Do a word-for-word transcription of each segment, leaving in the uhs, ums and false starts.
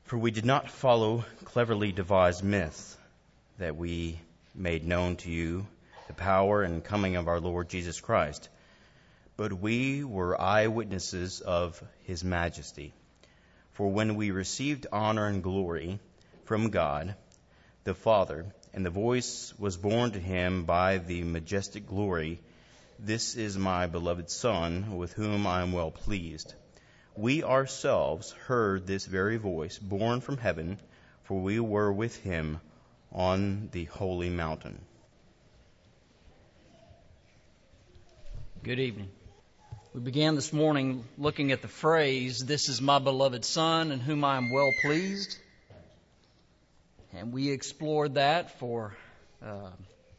For we did not follow cleverly devised myths that we made known to you the power and coming of our Lord Jesus Christ, but we were eyewitnesses of his majesty. For when we received honor and glory from God the Father, and the voice was borne to him by the majestic glory, "This is my beloved Son, with whom I am well pleased," we ourselves heard this very voice borne from heaven, for we were with him on the holy mountain. Good evening. We began this morning looking at the phrase, "This is my beloved Son, in whom I am well pleased." And we explored that for uh,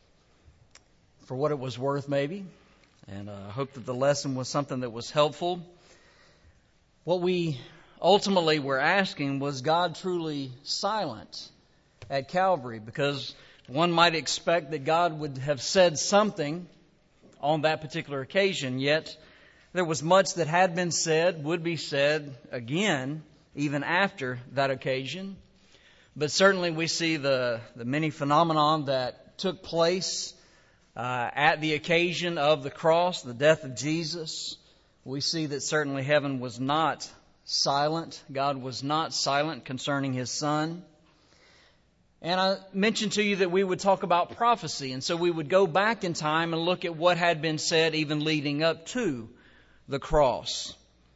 for what it was worth, maybe. And I uh, hope that the lesson was something that was helpful. What we ultimately were asking, was God truly silent at Calvary? Because one might expect that God would have said something on that particular occasion, yet there was much that had been said, would be said again, even after that occasion. But certainly we see the, the many phenomenon that took place uh, at the occasion of the cross, the death of Jesus. We see that certainly heaven was not silent. God was not silent concerning His Son. And I mentioned to you that we would talk about prophecy. And so we would go back in time and look at what had been said even leading up to the cross.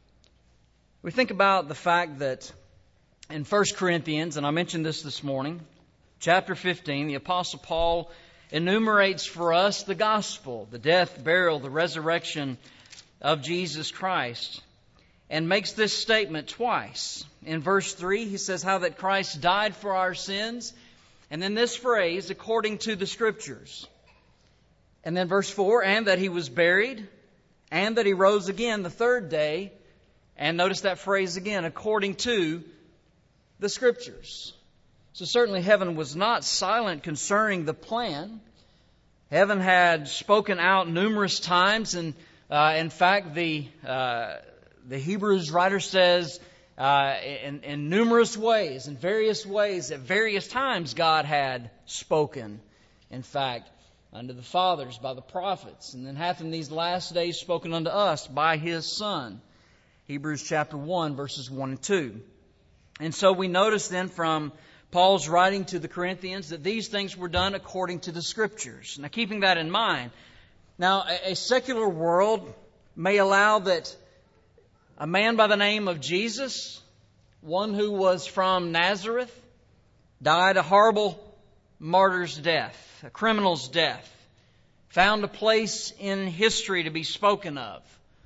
We think about the fact that in First Corinthians, and I mentioned this this morning, chapter fifteen, the Apostle Paul enumerates for us the gospel, the death, burial, the resurrection of Jesus Christ, and makes this statement twice. In verse three, he says how that Christ died for our sins, and then this phrase, according to the Scriptures. And then verse four, and that He was buried, and that He rose again the third day, and notice that phrase again, according to the Scriptures. So certainly heaven was not silent concerning the plan. Heaven had spoken out numerous times, and uh, in fact, the uh, the Hebrews writer says uh, in, in numerous ways, in various ways, at various times, God had spoken. In fact, unto the fathers by the prophets, and then hath in these last days spoken unto us by His Son. Hebrews chapter one, verses one and two. And so we notice then from Paul's writing to the Corinthians that these things were done according to the Scriptures. Now, keeping that in mind, now a, a secular world may allow that a man by the name of Jesus, one who was from Nazareth, died a horrible martyr's death, a criminal's death, found a place in history to be spoken of.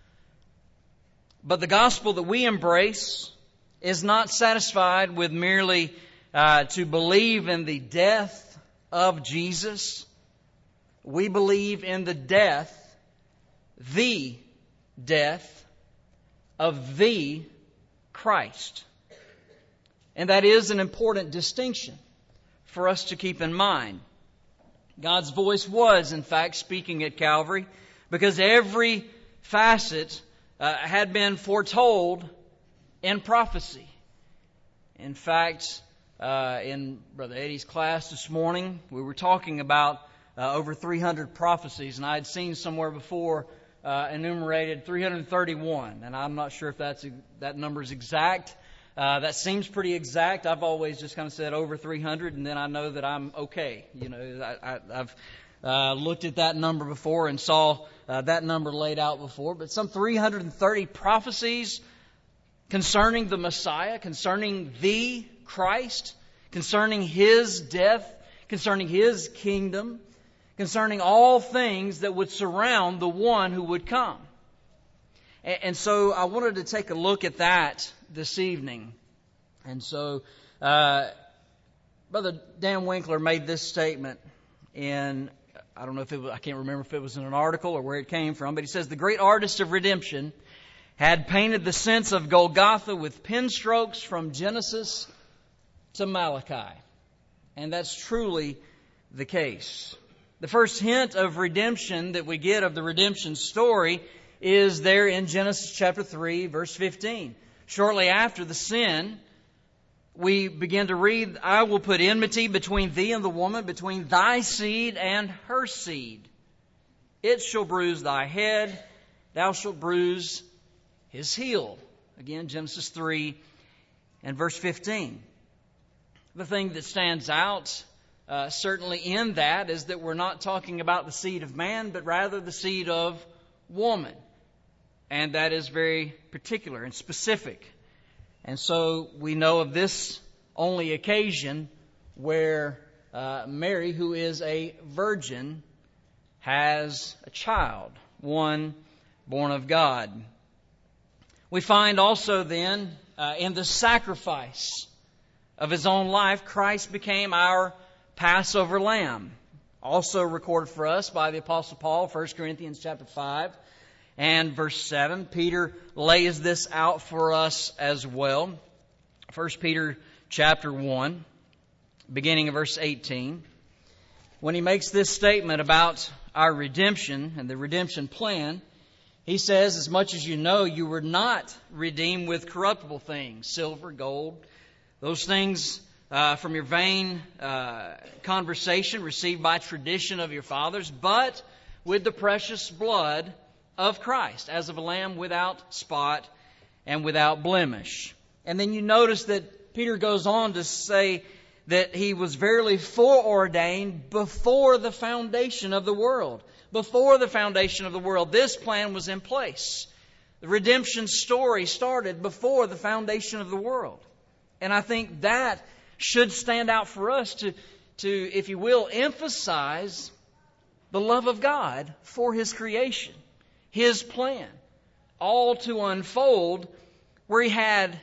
But the gospel that we embrace is not satisfied with merely uh, to believe in the death of Jesus. We believe in the death, the death of the Christ. And that is an important distinction for us to keep in mind. God's voice was, in fact, speaking at Calvary because every facet uh, had been foretold in prophecy. In fact, uh, in Brother Eddie's class this morning, we were talking about uh, over three hundred prophecies, and I had seen somewhere before uh, enumerated three hundred thirty-one, and I'm not sure if that's that number is exact. Uh, that seems pretty exact. I've always just kind of said over three hundred, and then I know that I'm okay. You know, I, I, I've uh, looked at that number before and saw uh, that number laid out before, but some three hundred thirty prophecies concerning the Messiah, concerning the Christ, concerning His death, concerning His kingdom, concerning all things that would surround the one who would come. And, and so I wanted to take a look at that this evening. And so uh, Brother Dan Winkler made this statement in, I don't know if it was, I can't remember if it was in an article or where it came from, but he says, the great artist of redemption had painted the sense of Golgotha with pen strokes from Genesis to Malachi. And that's truly the case. The first hint of redemption that we get of the redemption story is there in Genesis chapter three, verse fifteen. Shortly after the sin, we begin to read, I will put enmity between thee and the woman, between thy seed and her seed. It shall bruise thy head, thou shalt bruise his heel. Again, Genesis three and verse fifteen. The thing that stands out uh, certainly in that is that we're not talking about the seed of man, but rather the seed of woman. And that is very particular and specific. And so we know of this only occasion where uh, Mary, who is a virgin, has a child, one born of God. We find also then uh, in the sacrifice of His own life, Christ became our Passover lamb. Also recorded for us by the Apostle Paul, First Corinthians chapter five. And verse seven, Peter lays this out for us as well. First Peter chapter one, beginning of verse eighteen. When he makes this statement about our redemption and the redemption plan, he says, as much as you know, you were not redeemed with corruptible things, silver, gold, those things uh, from your vain uh, conversation received by tradition of your fathers, but with the precious blood of Christ, as of a lamb without spot and without blemish. And then you notice that Peter goes on to say that he was verily foreordained before the foundation of the world. Before the foundation of the world, this plan was in place. The redemption story started before the foundation of the world. And I think that should stand out for us to, to, if you will, emphasize the love of God for His creation. His plan, all to unfold where He had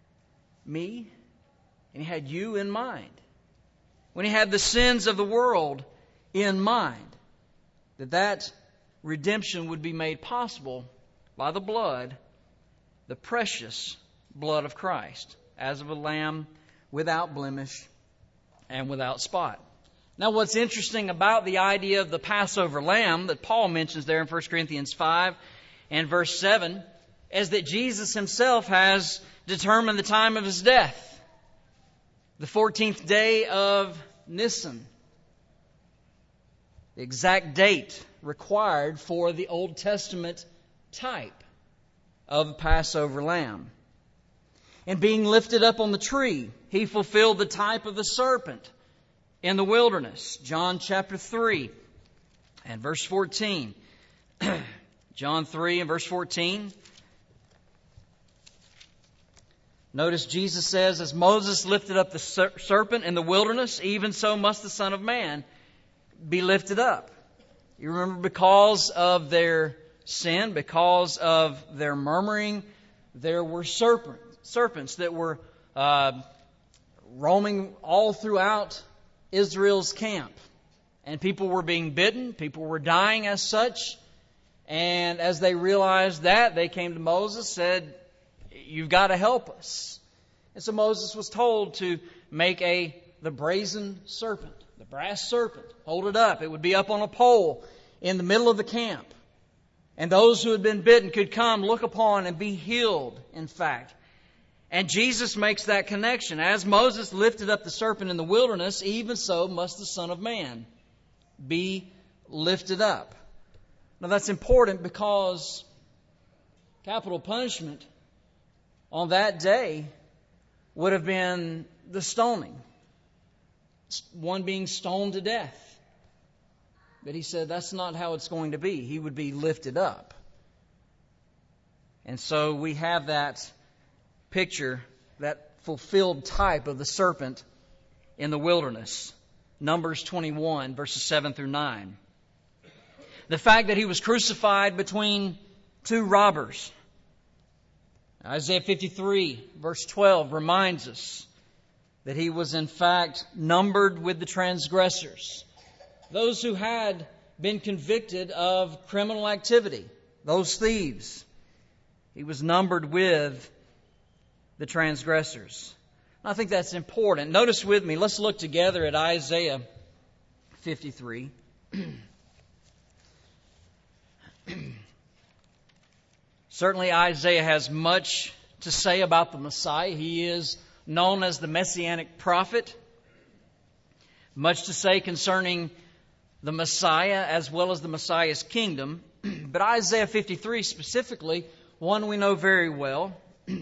me and He had you in mind. When He had the sins of the world in mind, that that redemption would be made possible by the blood, the precious blood of Christ, as of a lamb without blemish and without spot. Now, what's interesting about the idea of the Passover lamb that Paul mentions there in First Corinthians five and verse seven is that Jesus Himself has determined the time of His death. The fourteenth day of Nisan. The exact date required for the Old Testament type of the Passover lamb. And being lifted up on the tree, He fulfilled the type of the serpent in the wilderness. John chapter three and verse fourteen. John three and verse fourteen. Notice Jesus says, as Moses lifted up the ser- serpent in the wilderness, even so must the Son of Man be lifted up. You remember, because of their sin, because of their murmuring, there were serpent, serpents that were uh, roaming all throughout Israel's camp. And people were being bitten. People were dying as such. And as they realized that, they came to Moses, said, you've got to help us. And so Moses was told to make a the brazen serpent, the brass serpent, hold it up. It would be up on a pole in the middle of the camp. And those who had been bitten could come, look upon, and be healed, in fact. And Jesus makes that connection. As Moses lifted up the serpent in the wilderness, even so must the Son of Man be lifted up. Now that's important because capital punishment on that day would have been the stoning. One being stoned to death. But He said that's not how it's going to be. He would be lifted up. And so we have that picture, that fulfilled type of the serpent in the wilderness. Numbers twenty-one, verses seven through nine. The fact that He was crucified between two robbers. Isaiah fifty-three, verse twelve, reminds us that He was in fact numbered with the transgressors. Those who had been convicted of criminal activity, those thieves. He was numbered with the transgressors. I think that's important. Notice with me, let's look together at Isaiah fifty-three. Certainly Isaiah has much to say about the Messiah. He is known as the Messianic prophet. Much to say concerning the Messiah as well as the Messiah's kingdom. But Isaiah fifty-three specifically, one we know very well,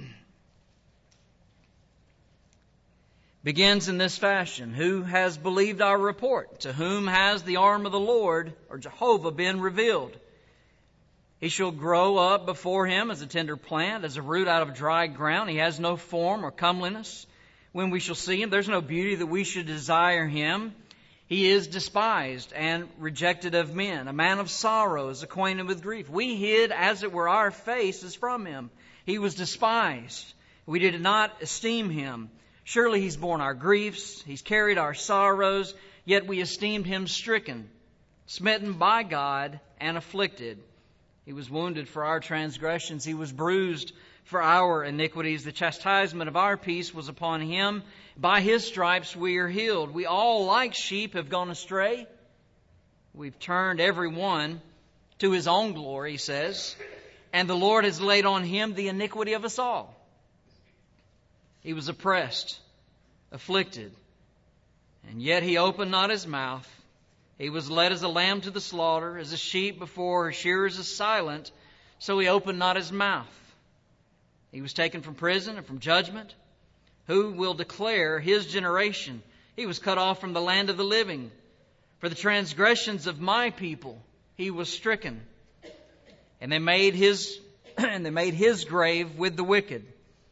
begins in this fashion. Who has believed our report? To whom has the arm of the Lord, or Jehovah, been revealed? He shall grow up before him as a tender plant, as a root out of dry ground. He has no form or comeliness. When we shall see him, there's no beauty that we should desire him. He is despised and rejected of men, a man of sorrows, acquainted with grief. We hid, as it were, our faces from him. He was despised. We did not esteem him. Surely he's borne our griefs. He's carried our sorrows. Yet we esteemed him stricken, smitten by God, and afflicted. He was wounded for our transgressions. He was bruised for our iniquities. The chastisement of our peace was upon him. By his stripes we are healed. We all, like sheep, have gone astray. We've turned every one to his own glory, he says. And the Lord has laid on him the iniquity of us all. He was oppressed, afflicted, and yet he opened not his mouth. He was led as a lamb to the slaughter, as a sheep before her shearers is silent, so he opened not his mouth. He was taken from prison and from judgment. Who will declare his generation? He was cut off from the land of the living. For the transgressions of my people he was stricken. And they made his and they made his grave with the wicked,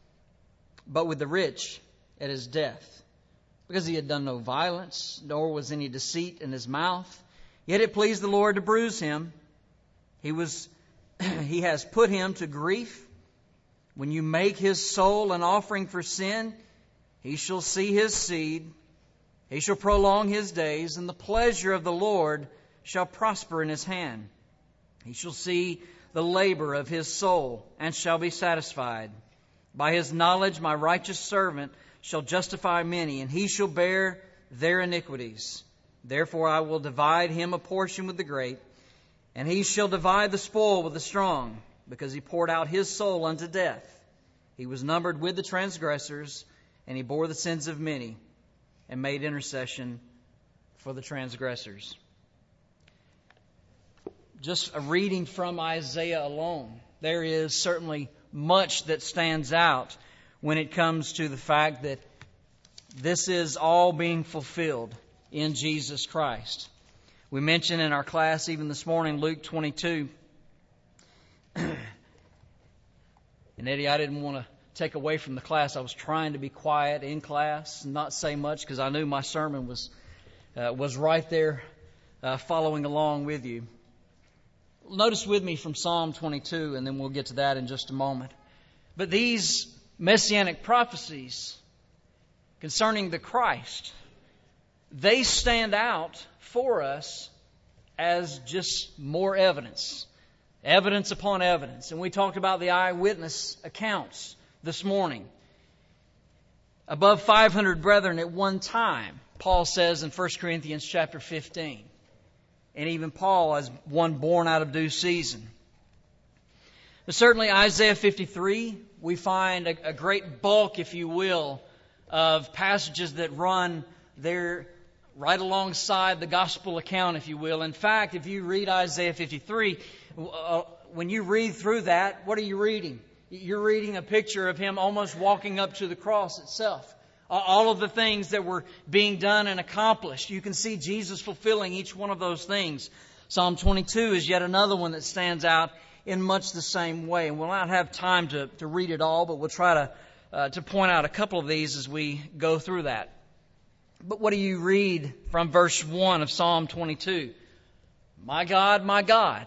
but with the rich at his death. Because he had done no violence, nor was any deceit in his mouth. Yet it pleased the Lord to bruise him. He was he has put him to grief. When you make his soul an offering for sin, he shall see his seed. He shall prolong his days, and the pleasure of the Lord shall prosper in his hand. He shall see the labor of his soul, and shall be satisfied. By his knowledge my righteous servant shall justify many, and he shall bear their iniquities. Therefore I will divide him a portion with the great, and he shall divide the spoil with the strong, because he poured out his soul unto death. He was numbered with the transgressors, and he bore the sins of many, and made intercession for the transgressors. Just a reading from Isaiah alone, there is certainly much that stands out when it comes to the fact that this is all being fulfilled in Jesus Christ. We mentioned in our class even this morning Luke twenty-two. And Eddie, I didn't want to take away from the class. I was trying to be quiet in class and not say much because I knew my sermon was uh, was right there uh, following along with you. Notice with me from Psalm twenty-two, and then we'll get to that in just a moment. But these messianic prophecies concerning the Christ, they stand out for us as just more evidence. Evidence upon evidence. And we talked about the eyewitness accounts this morning. Above five hundred brethren at one time, Paul says in First Corinthians chapter fifteen. And even Paul as one born out of due season. But certainly Isaiah fifty-three, we find a, a great bulk, if you will, of passages that run there right alongside the gospel account, if you will. In fact, if you read Isaiah fifty-three, uh, when you read through that, what are you reading? You're reading a picture of him almost walking up to the cross itself. All of the things that were being done and accomplished. You can see Jesus fulfilling each one of those things. Psalm twenty-two is yet another one that stands out in much the same way. And we'll not have time to, to read it all, but we'll try to, uh, to point out a couple of these as we go through that. But what do you read from verse one of Psalm twenty-two? My God, my God,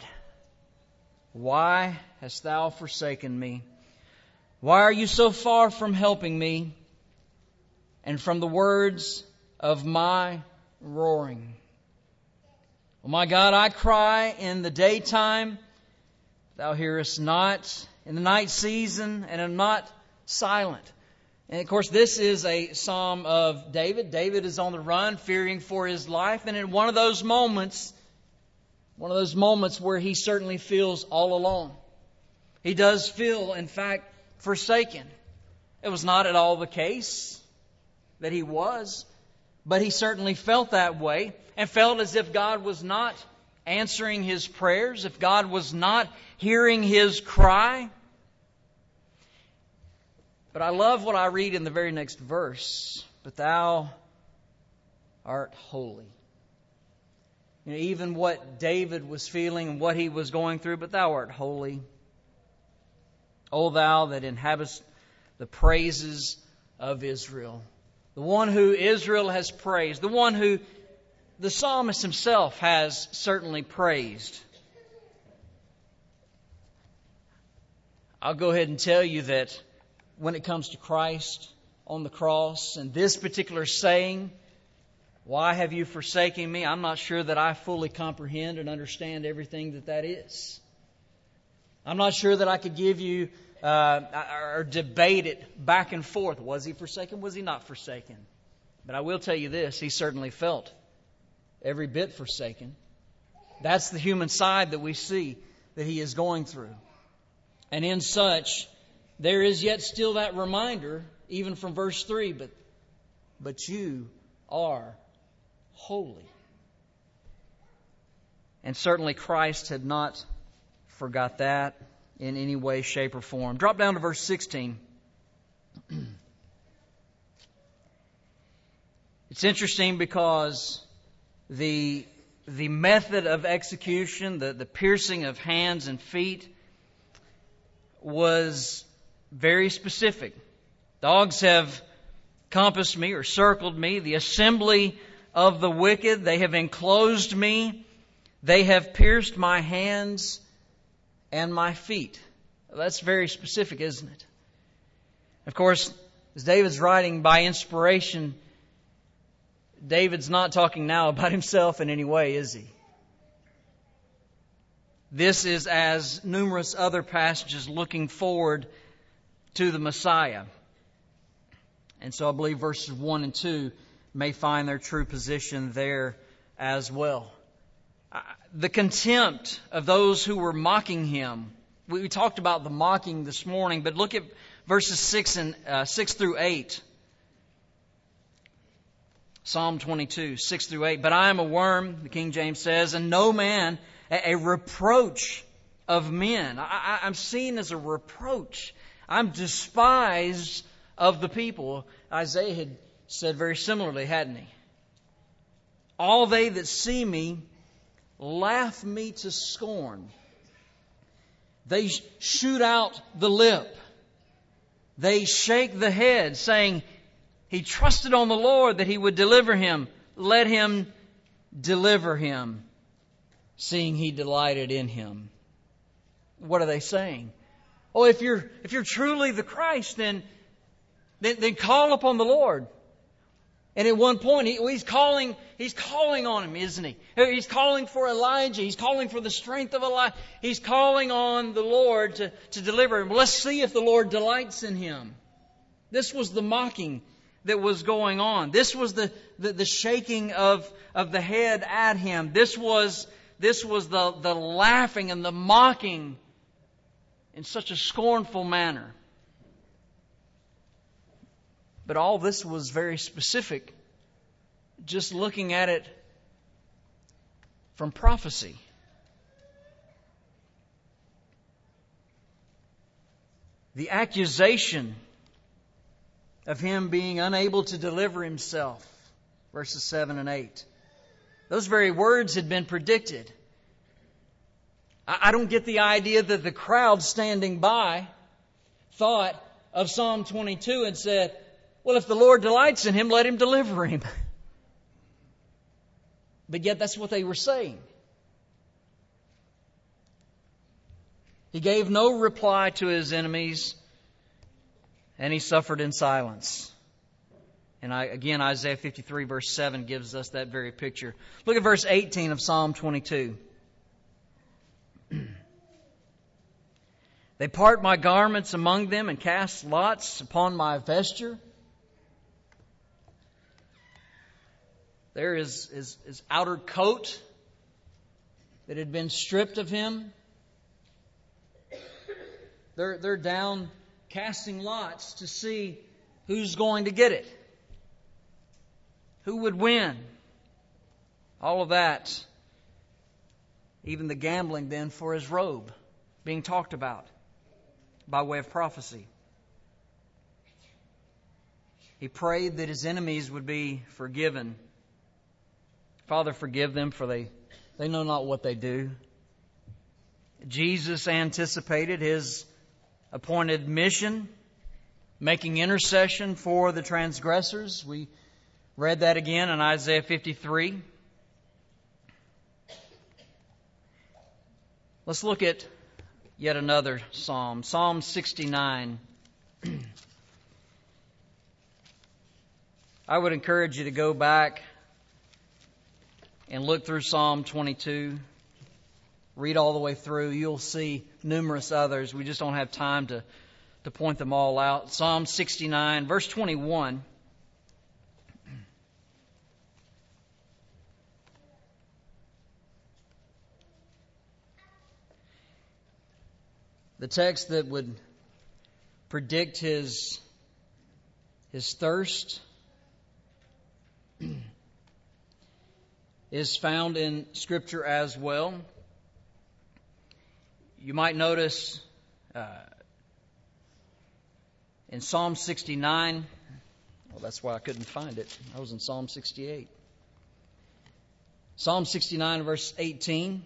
why hast thou forsaken me? Why are you so far from helping me and from the words of my roaring? Oh my God, I cry in the daytime, thou hearest not, in the night season, and am not silent. And of course, this is a psalm of David. David is on the run, fearing for his life. And in one of those moments, one of those moments where he certainly feels all alone. He does feel, in fact, forsaken. It was not at all the case that he was, but he certainly felt that way and felt as if God was not answering his prayers, if God was not hearing his cry. But I love what I read in the very next verse. But thou art holy. You know, even what David was feeling and what he was going through, but thou art holy. O thou that inhabitest the praises of Israel. The one who Israel has praised. The one who the psalmist himself has certainly praised. I'll go ahead and tell you that when it comes to Christ on the cross and this particular saying, why have you forsaken me? I'm not sure that I fully comprehend and understand everything that that is. I'm not sure that I could give you uh, or debate it back and forth. Was he forsaken? Was he not forsaken? But I will tell you this, he certainly felt every bit forsaken. That's the human side that we see that he is going through. And in such, there is yet still that reminder, even from verse three, but, but you are holy. And certainly Christ had not forgot that in any way, shape, or form. Drop down to verse sixteen. It's interesting because the, the method of execution, the, the piercing of hands and feet, was very specific. Dogs have compassed me or circled me. The assembly of the wicked, they have enclosed me. They have pierced my hands and my feet. That's very specific, isn't it? Of course, as David's writing by inspiration, David's not talking now about himself in any way, is he? This is as numerous other passages looking forward to the Messiah. And so I believe verses one and two may find their true position there as well. The contempt of those who were mocking him. We talked about the mocking this morning, but look at verses six and uh, six through eight. Psalm twenty-two, six through eight. But I am a worm, the King James says, and no man, a, a reproach of men. I, I, I'm seen as a reproach. I'm despised of the people. Isaiah had said very similarly, hadn't he? All they that see me laugh me to scorn. They shoot out the lip. They shake the head, saying, he trusted on the Lord that he would deliver him. Let him deliver him, seeing he delighted in him. What are they saying? Oh, if you're if you're truly the Christ, then then, then call upon the Lord. And at one point, he, he's calling he's calling on him, isn't he? He's calling for Elijah. He's calling for the strength of Elijah. He's calling on the Lord to, to deliver him. Well, let's see if the Lord delights in him. This was the mocking that was going on. This was the, the, the shaking of, of the head at him. This was this was the, the laughing and the mocking in such a scornful manner. But all this was very specific, just looking at it from prophecy. The accusation of him being unable to deliver himself, verses seven and eight. Those very words had been predicted. I don't get the idea that the crowd standing by thought of Psalm twenty-two and said, well, if the Lord delights in him, let him deliver him. But yet that's what they were saying. He gave no reply to his enemies, and he suffered in silence. And I, again, Isaiah fifty-three verse seven gives us that very picture. Look at verse eighteen of Psalm twenty-two. They part my garments among them and cast lots upon my vesture. There is his, his outer coat that had been stripped of him. They're, they're down casting lots to see who's going to get it, who would win. All of that, even the gambling then for his robe being talked about by way of prophecy. He prayed that his enemies would be forgiven. Father, forgive them, for they, they know not what they do. Jesus anticipated his appointed mission, making intercession for the transgressors. We read that again in Isaiah fifty-three. Let's look at yet another psalm, Psalm sixty-nine. I would encourage you to go back and look through Psalm twenty-two. Read all the way through. You'll see numerous others. We just don't have time to, to point them all out. Psalm sixty-nine, verse twenty-one. The text that would predict his, his thirst is found in Scripture as well. You might notice uh, in Psalm sixty-nine, well, that's why I couldn't find it. I was in Psalm sixty-eight. Psalm sixty-nine, verse eighteen,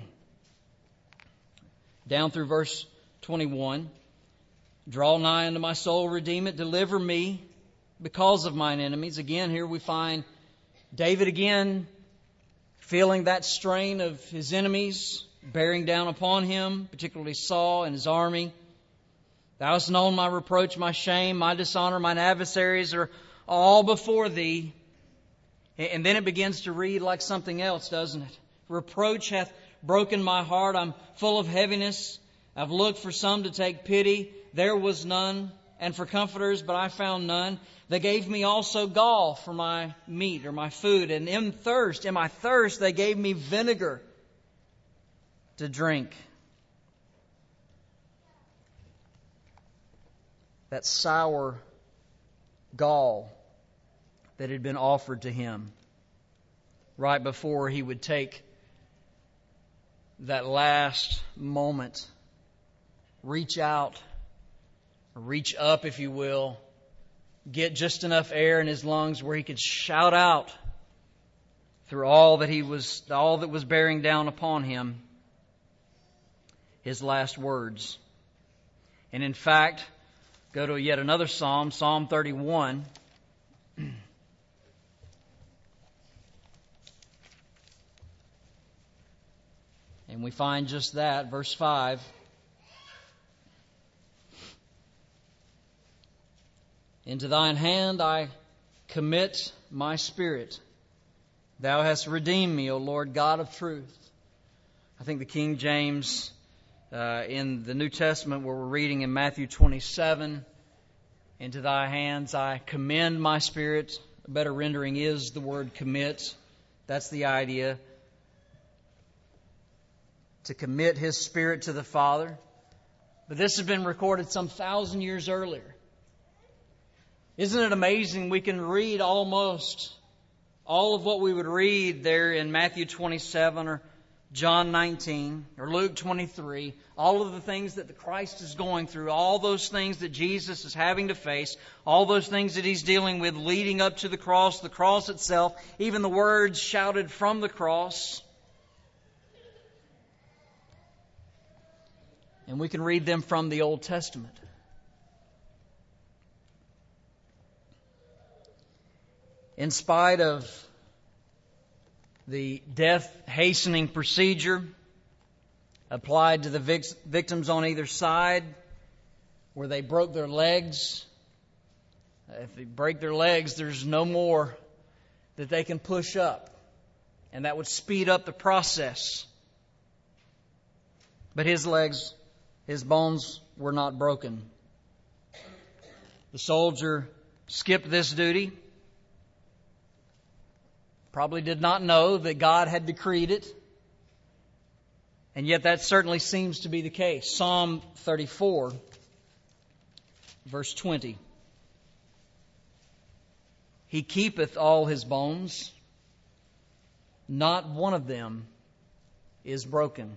down through verse twenty-one. Draw nigh unto my soul, redeem it, deliver me because of mine enemies. Again, here we find David again feeling that strain of his enemies bearing down upon him, particularly Saul and his army. Thou hast known my reproach, my shame, my dishonor, mine adversaries are all before thee. And then it begins to read like something else, doesn't it? Reproach hath broken my heart. I'm full of heaviness. I've looked for some to take pity. There was none. And for comforters, but I found none. They gave me also gall for my meat or my food. And in thirst, in my thirst, they gave me vinegar to drink. That sour gall that had been offered to him right before he would take that last moment, reach out, reach up, if you will, get just enough air in his lungs where he could shout out through all that he was, all that was bearing down upon him, his last words. And in fact, go to yet another psalm, Psalm thirty-one. And we find just that, verse five. Into thine hand I commit my spirit. Thou hast redeemed me, O Lord God of truth. I think the King James uh, in the New Testament, where we're reading in Matthew twenty-seven, into thy hands I commend my spirit. A better rendering is the word commit. That's the idea. To commit his spirit to the Father. But this has been recorded some thousand years earlier. Isn't it amazing we can read almost all of what we would read there in Matthew twenty-seven or John nineteen or Luke twenty-three, all of the things that the Christ is going through, all those things that Jesus is having to face, all those things that He's dealing with leading up to the cross, the cross itself, even the words shouted from the cross. And we can read them from the Old Testament. In spite of the death-hastening procedure applied to the vic- victims on either side, where they broke their legs, if they break their legs, there's no more that they can push up, and that would speed up the process. But his legs, his bones were not broken. The soldier skipped this duty. Probably did not know that God had decreed it. And yet that certainly seems to be the case. Psalm thirty-four verse twenty. He keepeth all his bones, not one of them is broken.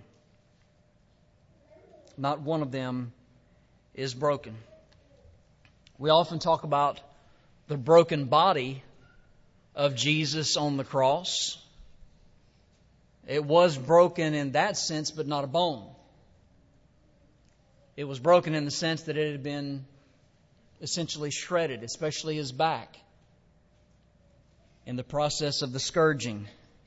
Not one of them is broken. We often talk about the broken body of Jesus on the cross. It was broken in that sense, but not a bone. It was broken in the sense that it had been essentially shredded, especially his back, in the process of the scourging.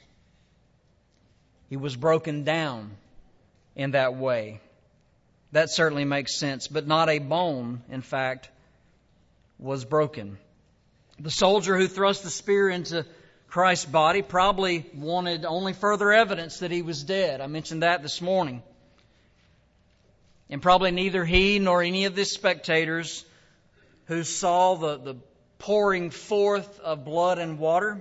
He was broken down in that way. That certainly makes sense, but not a bone, in fact, was broken. The soldier who thrust the spear into Christ's body probably wanted only further evidence that he was dead. I mentioned that this morning. And probably neither he nor any of the spectators who saw the, the pouring forth of blood and water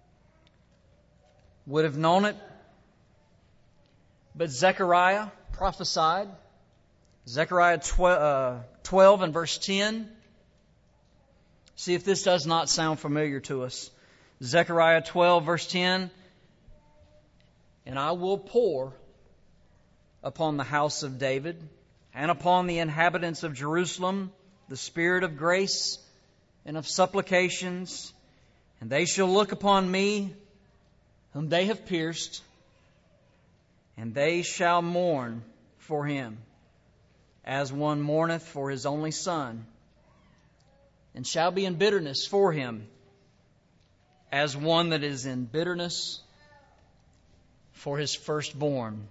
would have known it. But Zechariah prophesied. Zechariah twelve and verse ten. See if this does not sound familiar to us. Zechariah twelve verse ten. And I will pour upon the house of David and upon the inhabitants of Jerusalem the spirit of grace and of supplications, and they shall look upon me whom they have pierced, and they shall mourn for him, as one mourneth for his only son, and shall be in bitterness for him, as one that is in bitterness for his firstborn.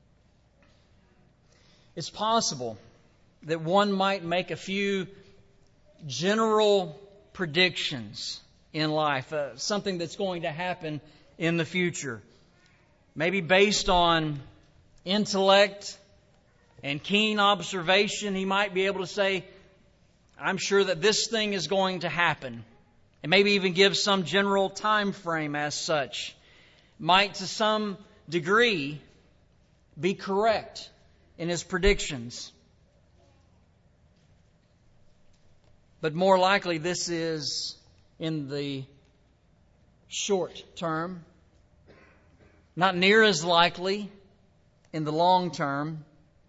It's possible that one might make a few general predictions in life, uh, something that's going to happen in the future. Maybe based on intellect and keen observation, he might be able to say, I'm sure that this thing is going to happen. And maybe even give some general time frame as such. Might to some degree be correct in his predictions. But more likely this is in the short term. Not near as likely in the long term.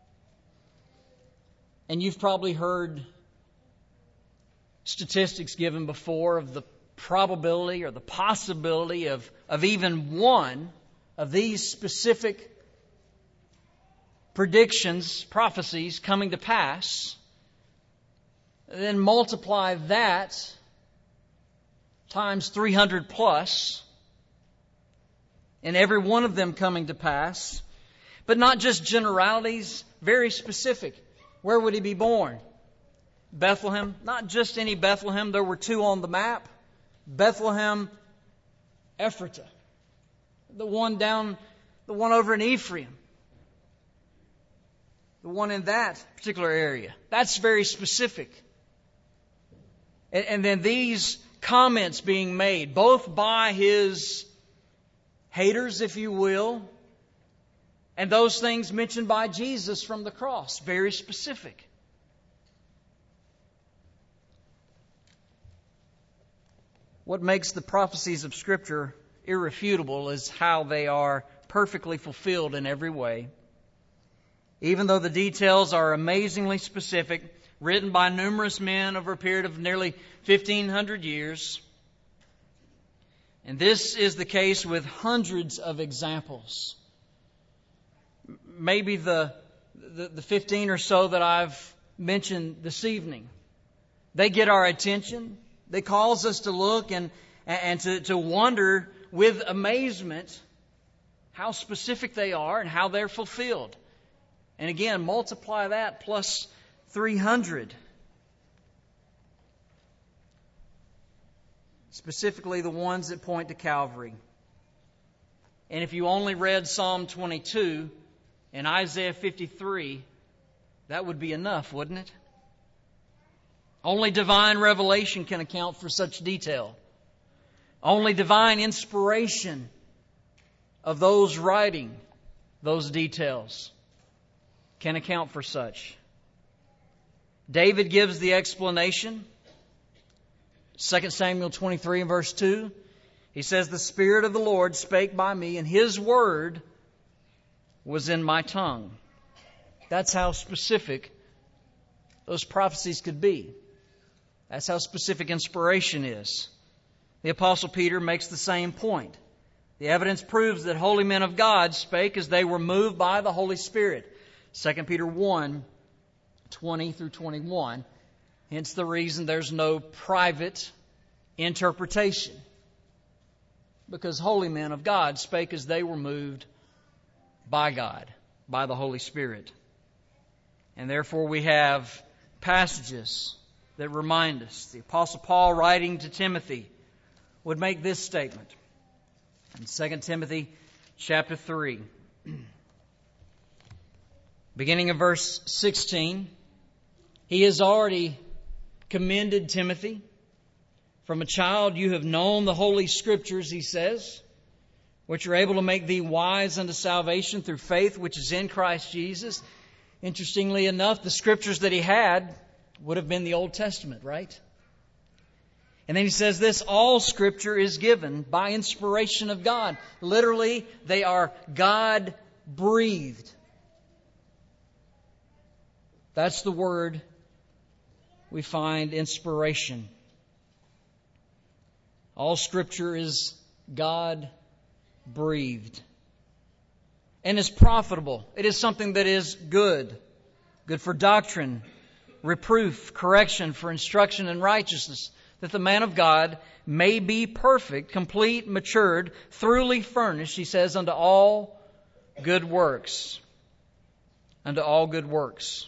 And you've probably heard statistics given before of the probability or the possibility of, of even one of these specific predictions, prophecies coming to pass. Then multiply that times three hundred plus, and every one of them coming to pass. But not just generalities, very specific. Where would he be born? Bethlehem. Not just any Bethlehem. There were two on the map. Bethlehem, Ephratah. The one down, the one over in Ephraim. The one in that particular area. That's very specific. And, and then these comments being made, both by his haters, if you will, and those things mentioned by Jesus from the cross. Very specific. What makes the prophecies of Scripture irrefutable is how they are perfectly fulfilled in every way. Even though the details are amazingly specific, written by numerous men over a period of nearly fifteen hundred years. And this is the case with hundreds of examples. Maybe the, the, the fifteen or so that I've mentioned this evening. They get our attention. They cause us to look and, and to, to wonder with amazement how specific they are and how they're fulfilled. And again, multiply that plus three hundred. Specifically the ones that point to Calvary. And if you only read Psalm twenty-two and Isaiah fifty-three, that would be enough, wouldn't it? Only divine revelation can account for such detail. Only divine inspiration of those writing those details can account for such. David gives the explanation. Second Samuel twenty-three and verse two. He says, "The Spirit of the Lord spake by me, and His word was in my tongue." That's how specific those prophecies could be. That's how specific inspiration is. The Apostle Peter makes the same point. The evidence proves that holy men of God spake as they were moved by the Holy Spirit. Second Peter one, twenty through twenty-one. Hence the reason there's no private interpretation. Because holy men of God spake as they were moved by God, by the Holy Spirit. And therefore we have passages that remind us. The Apostle Paul, writing to Timothy, would make this statement in Second Timothy chapter three. Beginning of verse sixteen, he has already commended Timothy. "From a child you have known the Holy Scriptures," he says, "which are able to make thee wise unto salvation through faith which is in Christ Jesus." Interestingly enough, the Scriptures that he had would have been the Old Testament, right? And then he says this, "All Scripture is given by inspiration of God." Literally, they are God-breathed. That's the word we find, inspiration. All Scripture is God-breathed and is profitable. It is something that is good. Good for doctrine, reproof, correction, for instruction in righteousness, that the man of God may be perfect, complete, matured, thoroughly furnished, he says, unto all good works. Unto all good works.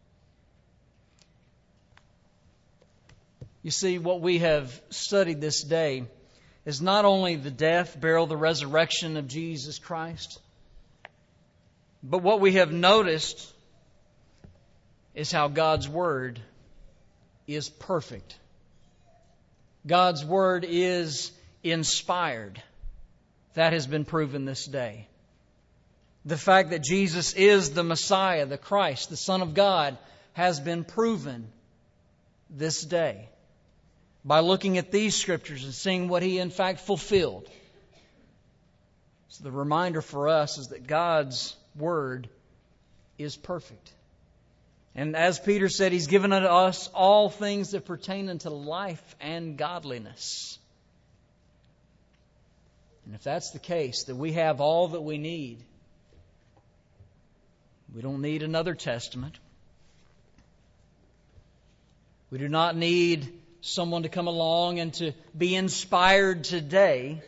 You see, what we have studied this day is not only the death, burial, the resurrection of Jesus Christ, but what we have noticed is how God's Word is perfect. God's Word is inspired. That has been proven this day. The fact that Jesus is the Messiah, the Christ, the Son of God, has been proven this day by looking at these Scriptures and seeing what He in fact fulfilled. So the reminder for us is that God's Word is perfect. And as Peter said, He's given unto us all things that pertain unto life and godliness. And if that's the case, that we have all that we need, we don't need another testament. We do not need someone to come along and to be inspired today.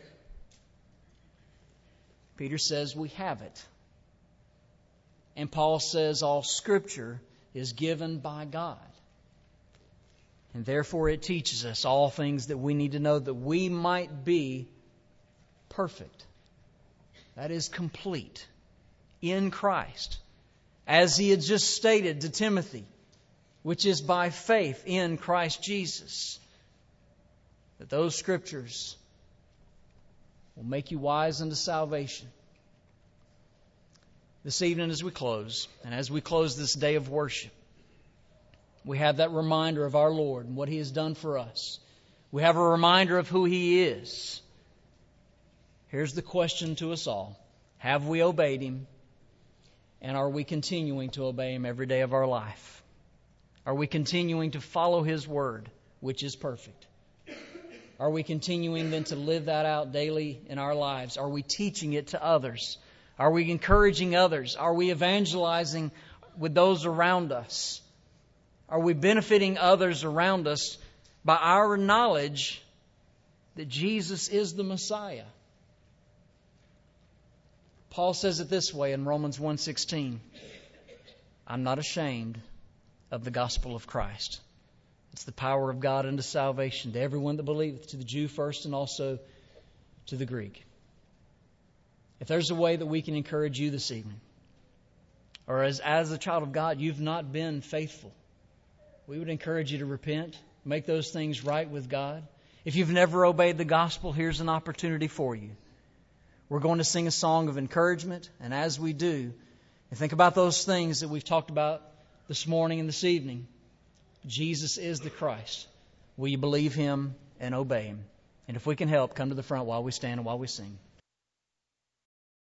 Peter says we have it. And Paul says all Scripture is given by God. And therefore it teaches us all things that we need to know that we might be perfect. That is, complete in Christ. As he had just stated to Timothy, which is by faith in Christ Jesus, that those Scriptures will make you wise unto salvation. This evening as we close, and as we close this day of worship, we have that reminder of our Lord and what He has done for us. We have a reminder of who He is. Here's the question to us all. Have we obeyed Him? And are we continuing to obey Him every day of our life? Are we continuing to follow His Word, which is perfect? Are we continuing then to live that out daily in our lives? Are we teaching it to others? Are we encouraging others? Are we evangelizing with those around us? Are we benefiting others around us by our knowledge that Jesus is the Messiah? Paul says it this way in Romans one sixteen. I'm not ashamed of the gospel of Christ. It's the power of God unto salvation to everyone that believeth, to the Jew first and also to the Greek. If there's a way that we can encourage you this evening, or as, as a child of God, you've not been faithful, we would encourage you to repent, make those things right with God. If you've never obeyed the gospel, here's an opportunity for you. We're going to sing a song of encouragement, and as we do, and think about those things that we've talked about this morning and this evening, Jesus is the Christ. Will you believe Him and obey Him? And if we can help, come to the front while we stand and while we sing.